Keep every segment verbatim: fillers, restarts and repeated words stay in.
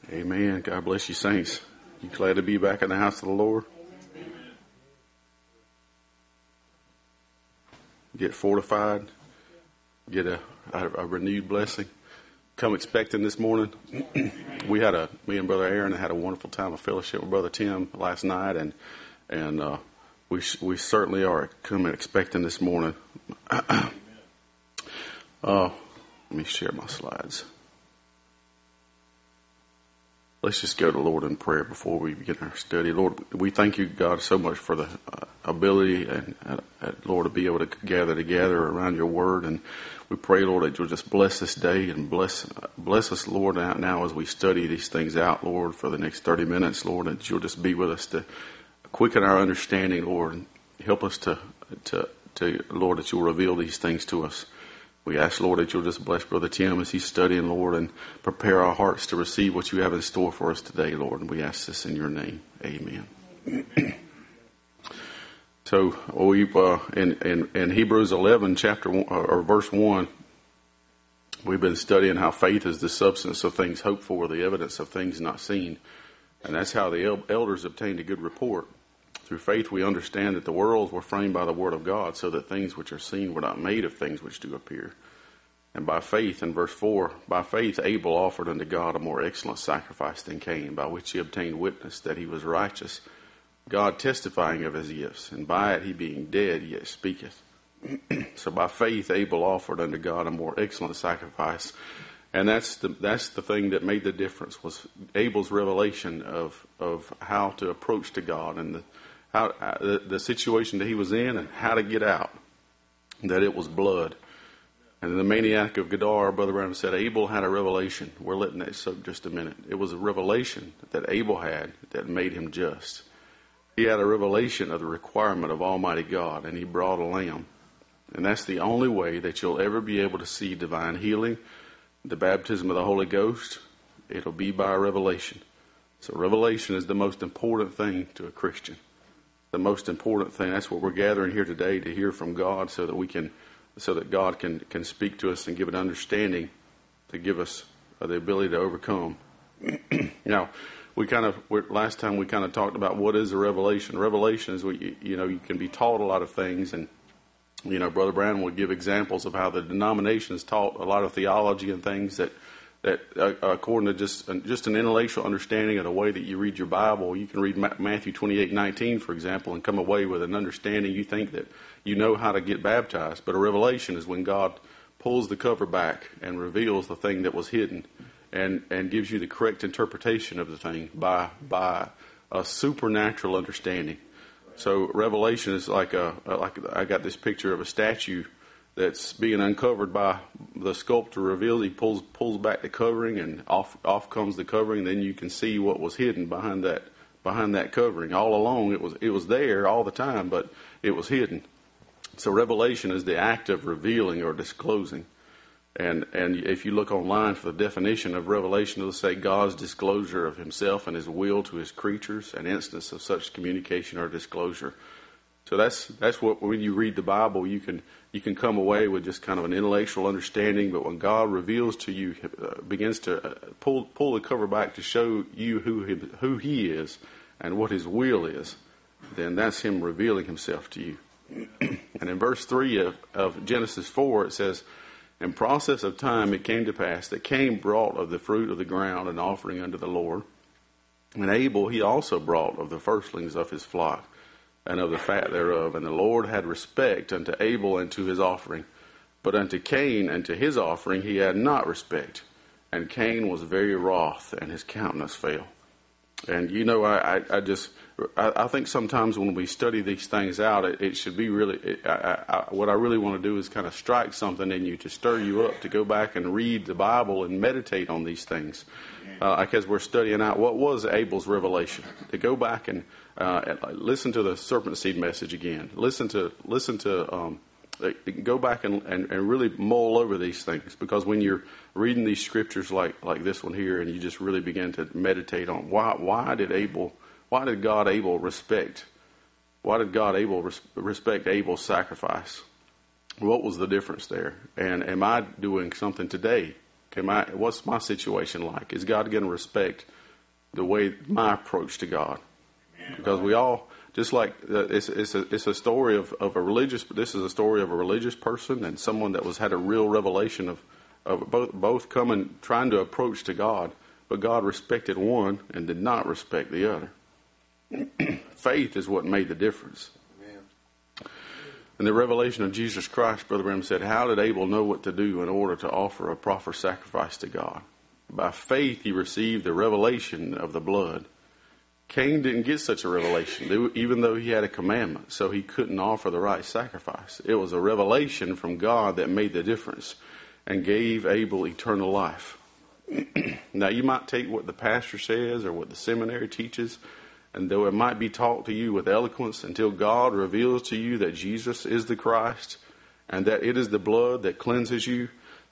Amen. God bless you, saints. You glad to be back in the house of the Lord? Get fortified. Get a, a, a renewed blessing. Come expecting this morning. we had a me and Brother Aaron had a wonderful time of fellowship with Brother Tim last night, and and uh, we we certainly are coming expecting this morning. uh, let me share my slides. Let's just go to the Lord in prayer before we begin our study. Lord, we thank you, God, so much for the uh, ability and, uh, uh, Lord, to be able to gather together around your word. And we pray, Lord, that you'll just bless this day and bless uh, bless us, Lord, now, now as we study these things out, Lord, for the next thirty minutes, Lord, that you'll just be with us to quicken our understanding, Lord, and help us to, to, to Lord, that you'll reveal these things to us. We ask, Lord, that you'll just bless Brother Tim as he's studying, Lord, and prepare our hearts to receive what you have in store for us today, Lord. And we ask this in your name. Amen. so, we uh, in, in, in Hebrews eleven, chapter one, or verse one, we've been studying how faith is the substance of things hoped for, the evidence of things not seen. And that's how the el- elders obtained a good report. Through faith we understand that the worlds were framed by the word of God, so that things which are seen were not made of things which do appear. And by faith, in verse four, by faith Abel offered unto God a more excellent sacrifice than Cain, by which he obtained witness that he was righteous, God testifying of his gifts, and by it he being dead yet speaketh. So by faith Abel offered unto God a more excellent sacrifice. And that's the that's the thing that made the difference, was Abel's revelation of, of how to approach to God, and the How, uh, the, the situation that he was in and how to get out, that it was blood. And the maniac of Gedar, Brother Branham said, Abel had a revelation. We're letting that soak just a minute. It was a revelation that Abel had that made him just. He had a revelation of the requirement of Almighty God, and he brought a lamb. And that's the only way that you'll ever be able to see divine healing, the baptism of the Holy Ghost. It'll be by revelation. So revelation is the most important thing to a Christian. The most important thing. That's what we're gathering here today, to hear from God, so that we can, so that God can, can speak to us and give an understanding, to give us uh, the ability to overcome. Now, we kind of we're, last time we kind of talked about what is a revelation. Revelation is, we, you know, you can be taught a lot of things, and you know, Brother Brown would give examples of how the denominations taught a lot of theology and things that. That uh, according to just uh, just an intellectual understanding of the way that you read your Bible, you can read Ma- Matthew twenty-eight nineteen, for example, and come away with an understanding. You think that you know how to get baptized, but a revelation is when God pulls the cover back and reveals the thing that was hidden, and, and gives you the correct interpretation of the thing by by a supernatural understanding. So revelation is like a like I got this picture of a statue that's being uncovered by the sculptor. Revealed, he pulls pulls back the covering, and off off comes the covering. Then you can see what was hidden behind that behind that covering. All along, it was it was there all the time, but it was hidden. So revelation is the act of revealing or disclosing. And and if you look online for the definition of revelation, it'll say God's disclosure of Himself and His will to His creatures, an instance of such communication or disclosure. So that's that's what, when you read the Bible, you can you can come away with just kind of an intellectual understanding. But when God reveals to you, uh, begins to uh, pull pull the cover back to show you who he, who He is and what His will is, then that's Him revealing Himself to you. And in verse three of, of Genesis four, it says, "In process of time it came to pass that Cain brought of the fruit of the ground an offering unto the Lord, and Abel he also brought of the firstlings of his flock, and of the fat thereof. And the Lord had respect unto Abel and to his offering, but unto Cain and to his offering he had not respect. And Cain was very wroth, and his countenance fell." And you know, I, I, I just, I, I think sometimes when we study these things out, it, it should be really, it, I, I, what I really want to do is kind of strike something in you to stir you up to go back and read the Bible and meditate on these things. Uh, because we're studying out what was Abel's revelation. To go back and uh, listen to the serpent seed message again. Listen to, listen to, um, go back and, and, and really mull over these things, because when you're reading these scriptures like, like this one here, and you just really begin to meditate on why why did Abel why did God Abel respect why did God Abel res, respect Abel's sacrifice? What was the difference there? And am I doing something today? Am I, what's my situation like? Is God going to respect the way my approach to God, because we all just like uh, it's it's a it's a story of, of a religious. This is a story of a religious person and someone that was had a real revelation of of both both coming trying to approach to God, but God respected one and did not respect the other. Faith is what made the difference. In the revelation of Jesus Christ, Brother Branham said, how did Abel know what to do in order to offer a proper sacrifice to God? By faith, he received the revelation of the blood. Cain didn't get such a revelation, even though he had a commandment, so he couldn't offer the right sacrifice. It was a revelation from God that made the difference and gave Abel eternal life. Now, you might take what the pastor says or what the seminary teaches, and though it might be taught to you with eloquence, until God reveals to you that Jesus is the Christ and that it is the blood that cleanses you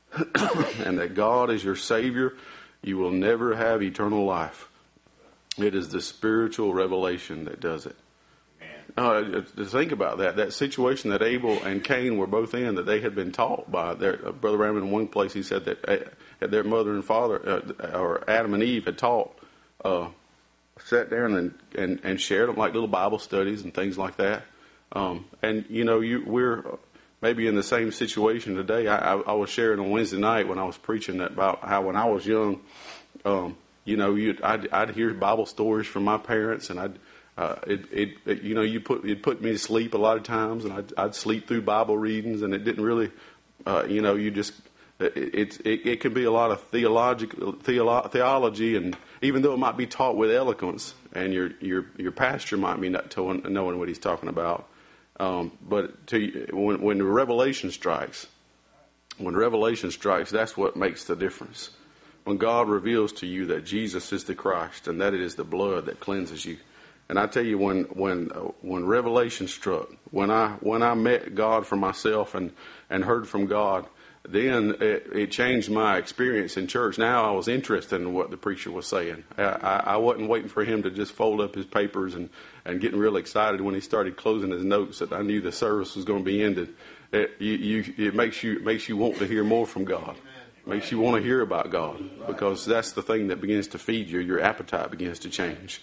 and that God is your Savior, you will never have eternal life. It is the spiritual revelation that does it. Uh, to think about that, that situation that Abel and Cain were both in, that they had been taught by their uh, Brother Ram. In one place, he said that uh, their mother and father, uh, or Adam and Eve, had taught, uh, sat down and, and, and shared them like little Bible studies and things like that. Um, and you know, you we're maybe in the same situation today. I, I, I was sharing on Wednesday night when I was preaching about how when I was young, um, you know, you'd, I'd, I'd hear Bible stories from my parents, and I'd. Uh, it, it, it, you know, you put it put me to sleep a lot of times, and I'd, I'd sleep through Bible readings, and it didn't really, uh, you know, you just it, it it it can be a lot of theological theolo- theology, and even though it might be taught with eloquence, and your your your pastor might be not to, knowing what he's talking about, um, but to when when the revelation strikes, when revelation strikes, that's what makes the difference. When God reveals to you that Jesus is the Christ and that it is the blood that cleanses you. And I tell you, when when uh, when revelation struck, when I when I met God for myself and, and heard from God, then it, it changed my experience in church. Now I was interested in what the preacher was saying. I, I, I wasn't waiting for him to just fold up his papers and, and getting real excited when he started closing his notes that I knew the service was going to be ended. It, you, you, it makes you it makes you want to hear more from God. It makes you want to hear about God, because that's the thing that begins to feed you. Your appetite begins to change.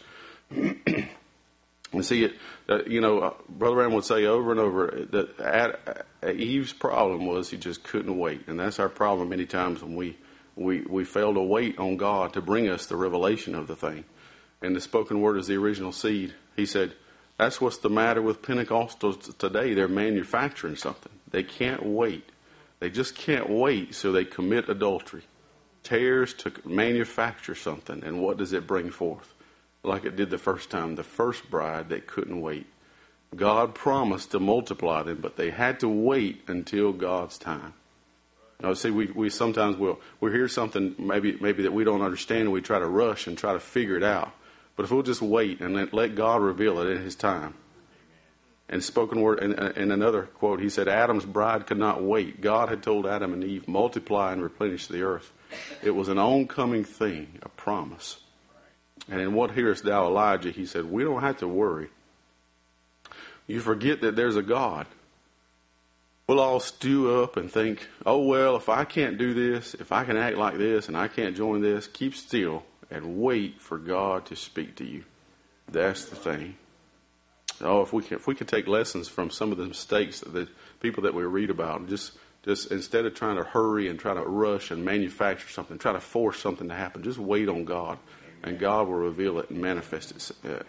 And see, it, uh, you know, uh, Brother Ram would say over and over that Ad, uh, Eve's problem was he just couldn't wait. And that's our problem many times when we, we, we fail to wait on God to bring us the revelation of the thing. And the spoken word is the original seed. He said, that's what's the matter with Pentecostals today. They're manufacturing something. They can't wait. They just can't wait, so they commit adultery. Tears to manufacture something. And what does it bring forth? Like it did the first time, the first bride that couldn't wait. God promised to multiply them, but they had to wait until God's time. Now, see, we, we sometimes will we hear something maybe maybe that we don't understand, and we try to rush and try to figure it out. But if we'll just wait and let, let God reveal it in His time. And spoken word, and, and another quote, he said, Adam's bride could not wait. God had told Adam and Eve, multiply and replenish the earth. It was an oncoming thing, a promise. And in What Hearest Thou, Elijah, he said, we don't have to worry. You forget that there's a God. We'll all stew up and think, oh, well, if I can't do this, if I can act like this and I can't join this, keep still and wait for God to speak to you. That's the thing. Oh, if we can, if we could take lessons from some of the mistakes that the people that we read about, and just, just instead of trying to hurry and try to rush and manufacture something, try to force something to happen, just wait on God. And God will reveal it and manifest it.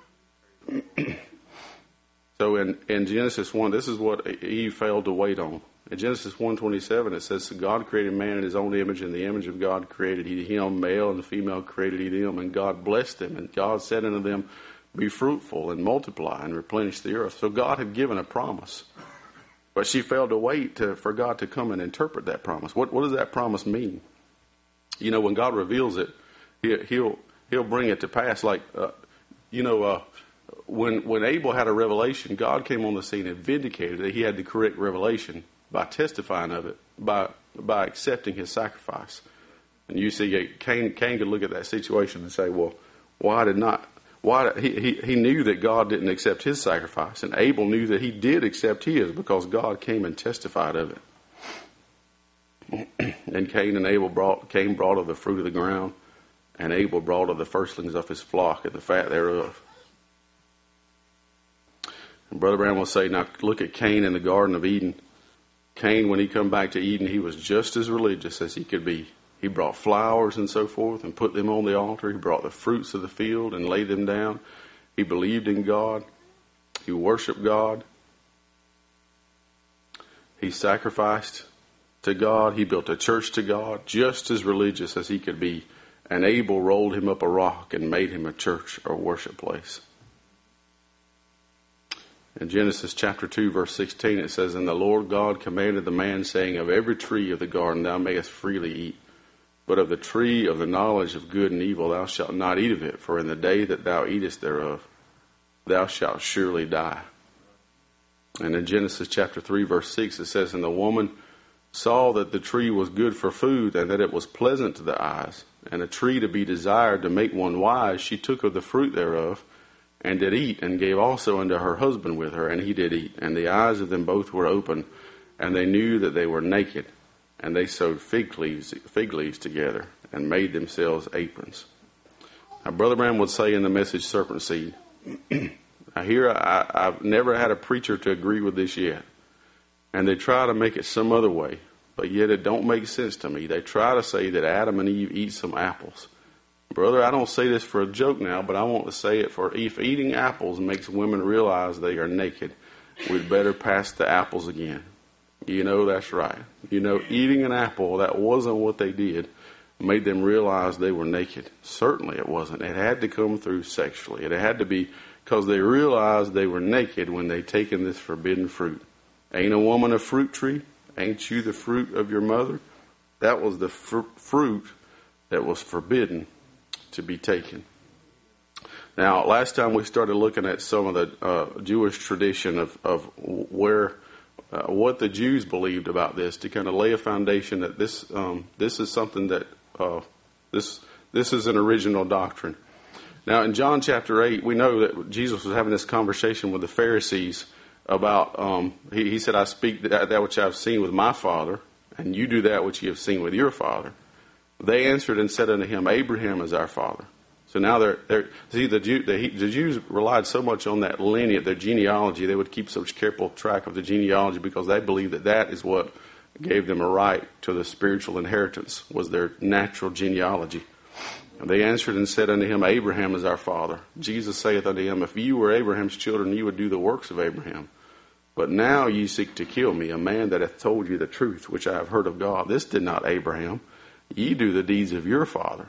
So in, in Genesis one, this is what Eve failed to wait on. In Genesis one twenty-seven, it says, God created man in His own image. In the image of God created He him, male and female created He them. And God blessed them. And God said unto them, be fruitful and multiply and replenish the earth. So God had given a promise. But she failed to wait to, for God to come and interpret that promise. What, what does that promise mean? You know, when God reveals it, he, he'll he'll bring it to pass. Like, uh, you know, uh, when when Abel had a revelation, God came on the scene and vindicated that he had the correct revelation by testifying of it, by by accepting his sacrifice. And you see, Cain, Cain could look at that situation and say, well, why did not... Why he, he he knew that God didn't accept his sacrifice, and Abel knew that he did accept his because God came and testified of it. And Cain and Abel brought Cain brought of the fruit of the ground, and Abel brought of the firstlings of his flock and the fat thereof. And Brother Brown will say, now look at Cain in the Garden of Eden. Cain, when he come back to Eden, he was just as religious as he could be. He brought flowers and so forth and put them on the altar. He brought the fruits of the field and laid them down. He believed in God. He worshiped God. He sacrificed to God. He built a church to God, just as religious as he could be. And Abel rolled him up a rock and made him a church or worship place. In Genesis chapter two, verse sixteen, it says, and the Lord God commanded the man, saying, of every tree of the garden thou mayest freely eat, but of the tree of the knowledge of good and evil thou shalt not eat of it, for in the day that thou eatest thereof thou shalt surely die. And in Genesis chapter three, verse six, it says, and the woman saw that the tree was good for food, and that it was pleasant to the eyes, and a tree to be desired to make one wise. She took of the fruit thereof, and did eat, and gave also unto her husband with her, and he did eat. And the eyes of them both were open, and they knew that they were naked. And they sewed fig leaves, fig leaves together, and made themselves aprons. Now, Brother Branham would say in the message, Serpent Seed, now here I, I've never had a preacher to agree with this yet. And they try to make it some other way, but yet it don't make sense to me. They try to say that Adam and Eve eat some apples. Brother, I don't say this for a joke now, but I want to say it for if eating apples makes women realize they are naked, we'd better pass the apples again. You know, that's right. You know, eating an apple, that wasn't what they did, made them realize they were naked. Certainly it wasn't. It had to come through sexually. It had to be because they realized they were naked when they taken this forbidden fruit. Ain't a woman a fruit tree? Ain't you the fruit of your mother? That was the fr- fruit that was forbidden to be taken. Now, last time we started looking at some of the uh, Jewish tradition of, of where, uh, what the Jews believed about this, to kind of lay a foundation that this um, this is something that, uh, this this is an original doctrine. Now, in John chapter eight, we know that Jesus was having this conversation with the Pharisees about, um, he, he said, I speak that, that which I have seen with my Father, and you do that which you have seen with your father. They answered and said unto him, Abraham is our father. So now they're, they're see, the, Jew, the, the Jews relied so much on that lineage, their genealogy, they would keep such careful track of the genealogy because they believed that that is what gave them a right to the spiritual inheritance, was their natural genealogy. And they answered and said unto him, Abraham is our father. Jesus saith unto him, if you were Abraham's children, you would do the works of Abraham. But now ye seek to kill me, a man that hath told you the truth, which I have heard of God. This did not Abraham. Ye do the deeds of your father.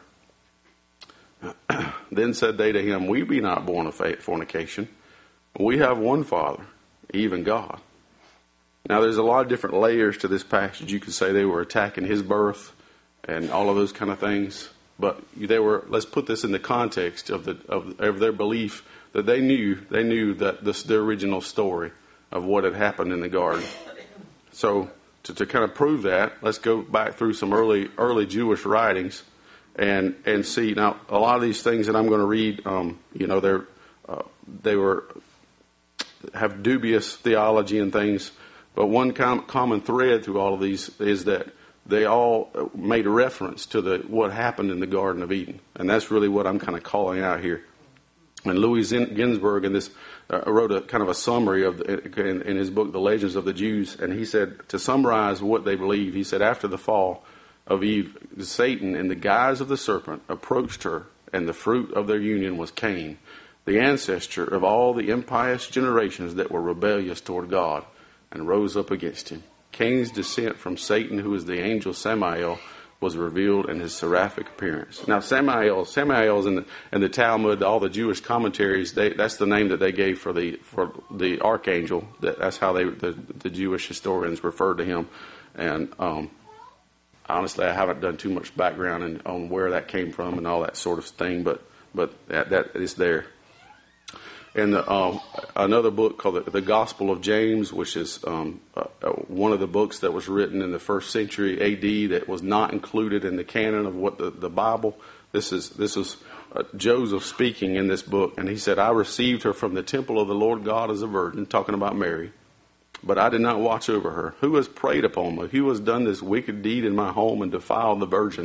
Then said they to him, we be not born of fornication. We have one Father, even God. Now there's a lot of different layers to this passage. You could say they were attacking his birth and all of those kind of things. But they were, let's put this in the context of the of, of their belief that they knew they knew that this the original story of what had happened in the garden. So to, to kind of prove that, let's go back through some early early Jewish writings and and see. Now a lot of these things that I'm going to read, um, you know, they're uh, they were have dubious theology and things. But one com- common thread through all of these is that they all made a reference to the what happened in the Garden of Eden. And that's really what I'm kind of calling out here. And Louis Ginsburg in this uh, wrote a kind of a summary of the, in, in his book, The Legends of the Jews. And he said, to summarize what they believe, he said, after the fall of Eve, Satan, in the guise of the serpent, approached her, and the fruit of their union was Cain, the ancestor of all the impious generations that were rebellious toward God, and rose up against him. Cain's descent from Satan, who is the angel Samael, was revealed in his seraphic appearance. Now, Samael, Samael's in the, in the Talmud, all the Jewish commentaries, they, that's the name that they gave for the for the archangel. That, that's how they the, the Jewish historians referred to him. And um, honestly, I haven't done too much background in, on where that came from and all that sort of thing, but but that, that is there. And the, um, another book called the, the Gospel of James, which is um, uh, one of the books that was written in the first century A D that was not included in the canon of what the, the Bible. This is this is uh, Joseph speaking in this book, and he said, I received her from the temple of the Lord God as a virgin, talking about Mary, but I did not watch over her. Who has preyed upon me? Who has done this wicked deed in my home and defiled the virgin?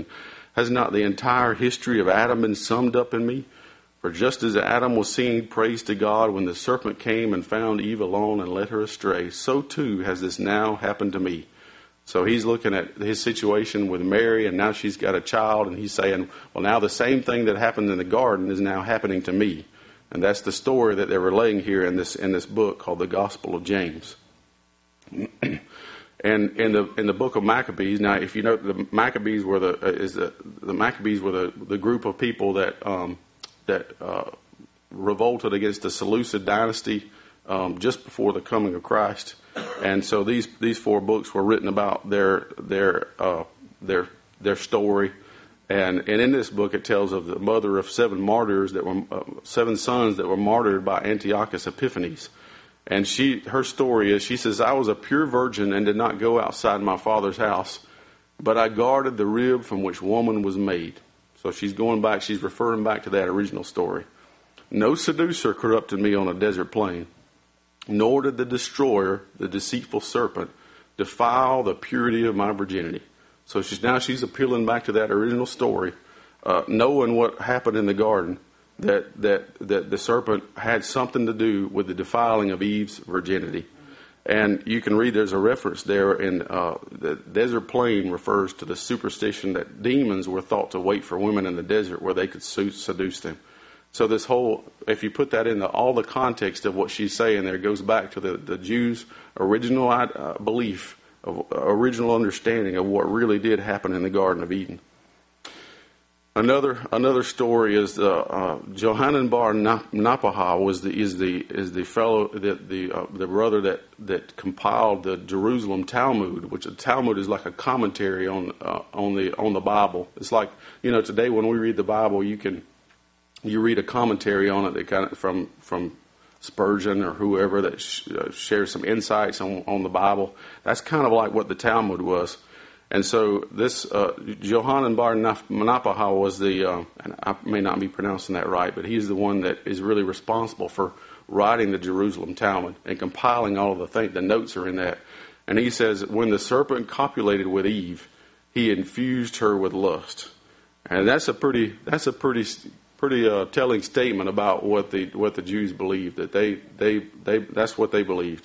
Has not the entire history of Adam been summed up in me? For just as Adam was singing praise to God when the serpent came and found Eve alone and led her astray, so too has this now happened to me. So he's looking at his situation with Mary, and now she's got a child, and he's saying, well, now the same thing that happened in the garden is now happening to me. And that's the story that they're relaying here in this in this book called the Gospel of James. And in the in the book of Maccabees, now if you know, the Maccabees were the uh, is the the Maccabees were the, the group of people that um, that uh, revolted against the Seleucid dynasty um, just before the coming of Christ. And so these these four books were written about their their uh, their their story. And and in this book it tells of the mother of seven martyrs that were uh, seven sons that were martyred by Antiochus Epiphanes. And she her story is, she says, I was a pure virgin and did not go outside my father's house, but I guarded the rib from which woman was made. So she's going back, she's referring back to that original story. No seducer corrupted me on a desert plain, nor did the destroyer, the deceitful serpent, defile the purity of my virginity. So she's now she's appealing back to that original story, uh, knowing what happened in the garden, that, that, that the serpent had something to do with the defiling of Eve's virginity. And you can read, there's a reference there in uh, the desert plain refers to the superstition that demons were thought to wait for women in the desert where they could seduce them. So this whole, if you put that into all the context of what she's saying there, goes back to the, the Jews' original uh, belief, of uh, original understanding of what really did happen in the Garden of Eden. Another another story is the uh, Johanan bar Napahah was the is the is the fellow that the uh, the brother that, that compiled the Jerusalem Talmud, which the Talmud is like a commentary on uh, on the on the Bible. It's like, you know, today when we read the Bible, you can you read a commentary on it that kind of from from Spurgeon or whoever that sh- uh, shares some insights on on the Bible. That's kind of like what the Talmud was. And so this uh, Johanan bar Napahah was the, uh, and I may not be pronouncing that right, but he's the one that is really responsible for writing the Jerusalem Talmud and compiling all of the things. The notes are in that. And he says, when the serpent copulated with Eve, he infused her with lust. And that's a pretty that's a pretty pretty uh, telling statement about what the what the Jews believed, that they they they that's what they believed.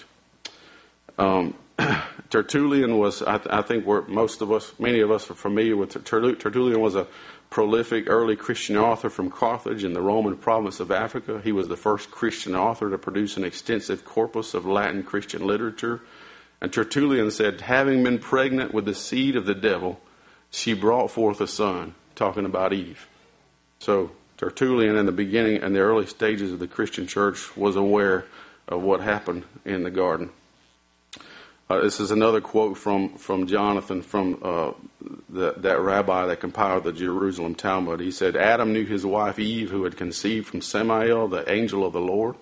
Um, Tertullian was, I, th- I think we're, most of us, many of us are familiar with Tertullian. Tertullian was a prolific early Christian author from Carthage in the Roman province of Africa. He was the first Christian author to produce an extensive corpus of Latin Christian literature. And Tertullian said, having been pregnant with the seed of the devil, she brought forth a son, talking about Eve. So Tertullian in the beginning and the early stages of the Christian church was aware of what happened in the garden. Uh, this is another quote from, from Jonathan, from uh, the, that rabbi that compiled the Jerusalem Talmud. He said, Adam knew his wife Eve, who had conceived from Samael, the angel of the Lord.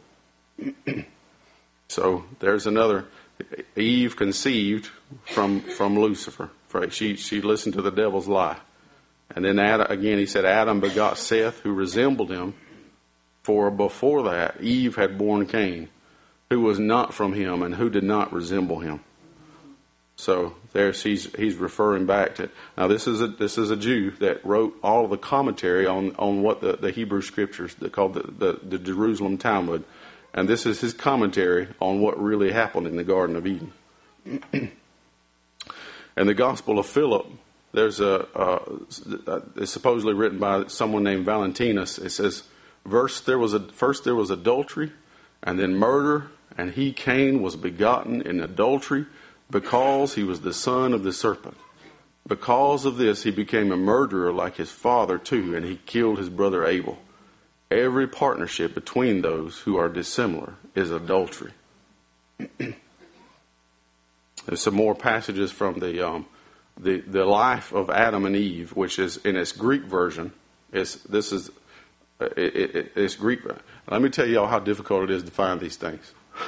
So there's another. Eve conceived from from Lucifer. She, she listened to the devil's lie. And then Adam, again, he said, Adam begot Seth, who resembled him. For before that, Eve had borne Cain, who was not from him and who did not resemble him. So there's he's he's referring back to, now this is a this is a Jew that wrote all of the commentary on, on what the, the Hebrew scriptures that called the, the, the Jerusalem Talmud, and this is his commentary on what really happened in the Garden of Eden. And the Gospel of Philip, there's a uh, it's supposedly written by someone named Valentinus. It says, "Verse there was a first there was adultery, and then murder, and he Cain was begotten in adultery, because he was the son of the serpent. Because of this, he became a murderer like his father too, and he killed his brother Abel. Every partnership between those who are dissimilar is adultery." There's some more passages from the um, the the life of Adam and Eve, which is in its Greek version. It's this is it, it, it's Greek. Let me tell you all how difficult it is to find these things.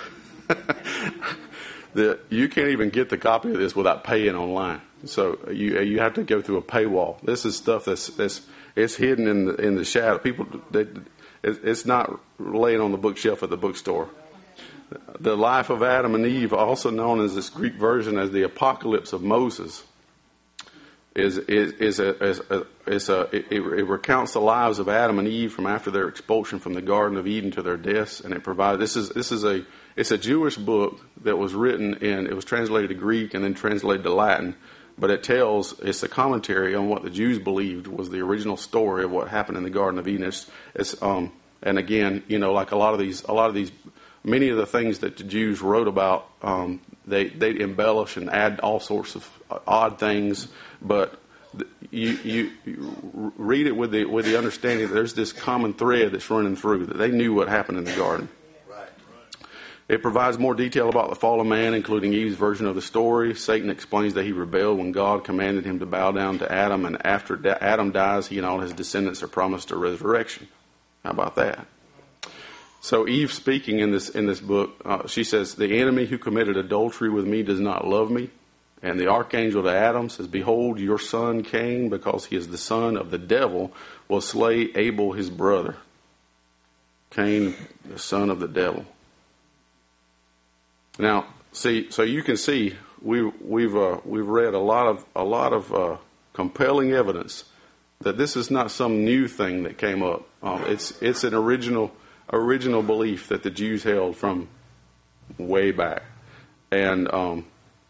The, you can't even get the copy of this without paying online. So you you have to go through a paywall. This is stuff that's that's it's hidden in the in the shadow. People, they, it's not laying on the bookshelf at the bookstore. The life of Adam and Eve, also known as this Greek version as the Apocalypse of Moses, is is is a is a, is a it, it recounts the lives of Adam and Eve from after their expulsion from the Garden of Eden to their deaths, and it provides this is this is a it's a Jewish book that was written in it was translated to Greek and then translated to Latin, but it tells it's a commentary on what the Jews believed was the original story of what happened in the Garden of Eden. It's, it's um and again, you know, like a lot of these a lot of these many of the things that the Jews wrote about, um, they they embellish and add all sorts of odd things, but you, you you read it with the with the understanding that there's this common thread that's running through, that they knew what happened in the garden. Right. It provides more detail about the fall of man, including Eve's version of the story. Satan explains that he rebelled when God commanded him to bow down to Adam, and after da- Adam dies, he and all his descendants are promised a resurrection. How about that? So Eve, speaking in this in this book, uh, she says, "The enemy who committed adultery with me does not love me." And the archangel to Adam says, "Behold, your son Cain, because he is the son of the devil, will slay Abel his brother." Cain, the son of the devil. Now, see, so you can see we we've uh, we've read a lot of a lot of uh, compelling evidence that this is not some new thing that came up. Um, it's it's an original. original belief that the Jews held from way back. And um,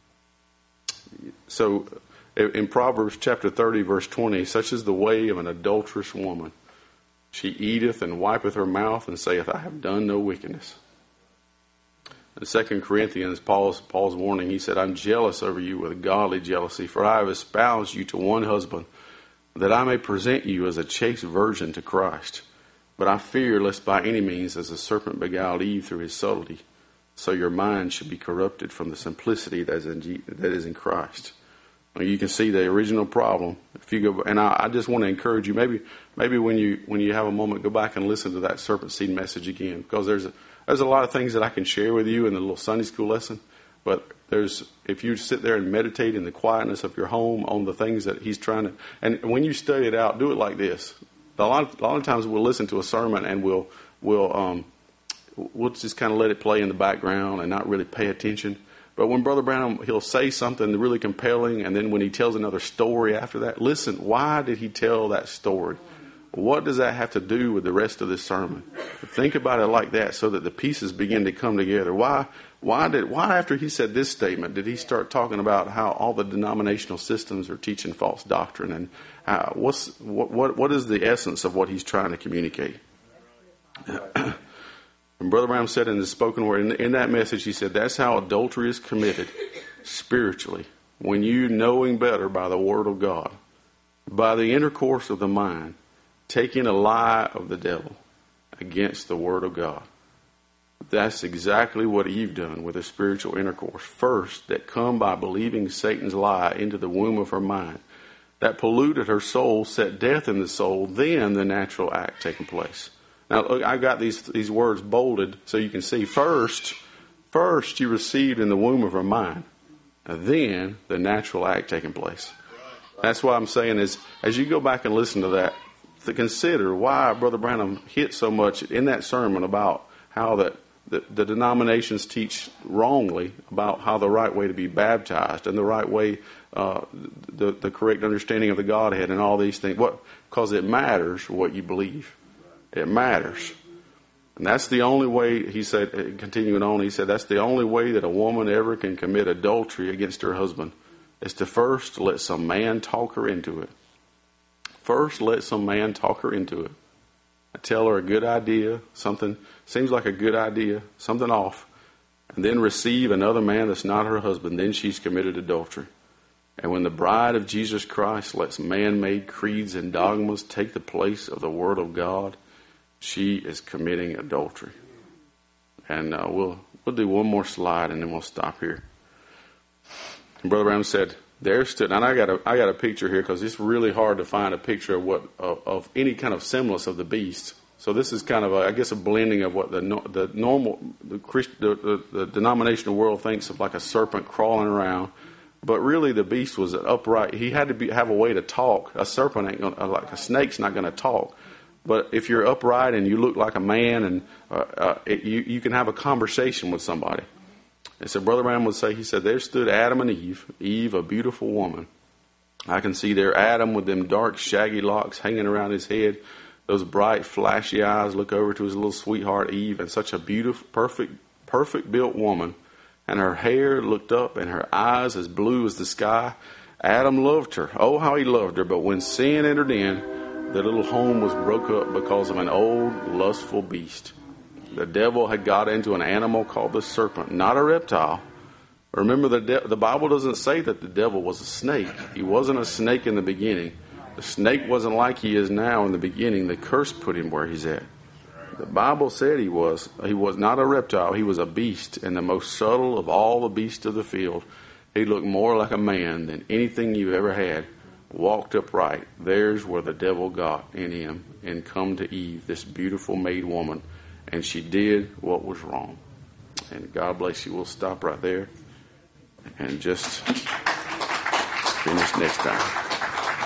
so in Proverbs chapter thirty, verse twenty, such is the way of an adulterous woman. She eateth and wipeth her mouth and saith, I have done no wickedness. In Second Corinthians, Paul's, Paul's warning, he said, I'm jealous over you with godly jealousy, for I have espoused you to one husband, that I may present you as a chaste virgin to Christ. But I fear lest by any means, as the serpent beguiled Eve through his subtlety, so your mind should be corrupted from the simplicity that is in, that is in Christ. Well, you can see the original problem. If you go, and I, I just want to encourage you, maybe maybe when you when you have a moment, go back and listen to that serpent seed message again, because there's a, there's a lot of things that I can share with you in the little Sunday school lesson. But there's if you sit there and meditate in the quietness of your home on the things that he's trying to, and when you study it out, do it like this. A lot, of, a lot of times we'll listen to a sermon and we'll we'll um, we'll just kind of let it play in the background and not really pay attention. But when Brother Branham, he'll say something really compelling, and then when he tells another story after that, listen, why did he tell that story? What does that have to do with the rest of this sermon? Think about it like that, so that the pieces begin to come together. Why? Why did? Why after he said this statement did he start talking about how all the denominational systems are teaching false doctrine, and how, what's what, what what is the essence of what he's trying to communicate? And Brother Branham said in the spoken word, in, in that message, he said that's how adultery is committed spiritually, when you knowing better by the Word of God, by the intercourse of the mind, taking a lie of the devil against the Word of God. That's exactly what Eve done with her spiritual intercourse. First, that come by believing Satan's lie into the womb of her mind. That polluted her soul, set death in the soul, then the natural act taking place. Now, look, I got these these words bolded so you can see. First, first she received in the womb of her mind, and then the natural act taking place. That's why I'm saying is, as you go back and listen to that, to consider why Brother Branham hit so much in that sermon about how that the, the denominations teach wrongly about how the right way to be baptized and the right way, uh, the the correct understanding of the Godhead and all these things. What? Because it matters what you believe. It matters. And that's the only way, he said, continuing on, he said, that's the only way that a woman ever can commit adultery against her husband, is to first let some man talk her into it. First, let some man talk her into it. I tell her a good idea, something seems like a good idea, something off, and then receive another man that's not her husband, then she's committed adultery. And when the bride of Jesus Christ lets man-made creeds and dogmas take the place of the Word of God, she is committing adultery. And uh, we'll we'll do one more slide and then we'll stop here. And Brother Branham said, there stood, and I got a I got a picture here because it's really hard to find a picture of what of, of any kind of semblance of the beast. So this is kind of a, I guess a blending of what the the normal the, Christ, the, the the denominational world thinks of, like a serpent crawling around, but really the beast was upright. He had to be have a way to talk. A serpent ain't gonna, like a snake's not going to talk. But if you're upright and you look like a man, and uh, uh, it, you you can have a conversation with somebody. And so Brother Branham would say, he said, there stood Adam and Eve, Eve, a beautiful woman, I can see there Adam with them dark, shaggy locks hanging around his head, those bright, flashy eyes look over to his little sweetheart Eve, and such a beautiful, perfect, perfect built woman. And her hair looked up and her eyes as blue as the sky. Adam loved her. Oh, how he loved her. But when sin entered in, their little home was broke up because of an old, lustful beast. The devil had got into an animal called the serpent, not a reptile. Remember, the de- the Bible doesn't say that the devil was a snake. He wasn't a snake in the beginning. The snake wasn't like he is now in the beginning. The curse put him where he's at. The Bible said he was. He was not a reptile. He was a beast, and the most subtle of all the beasts of the field. He looked more like a man than anything you ever had. Walked upright. There's where the devil got in him and come to Eve, this beautiful made woman. And she did what was wrong. And God bless you. We'll stop right there and just finish next time.